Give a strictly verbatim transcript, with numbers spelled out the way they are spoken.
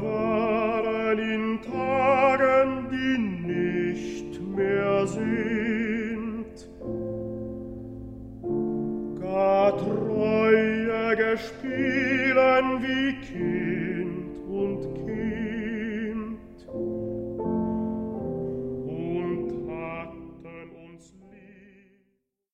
waren in Tagen, die nicht mehr sind, gar treue gespielen wie Kinder.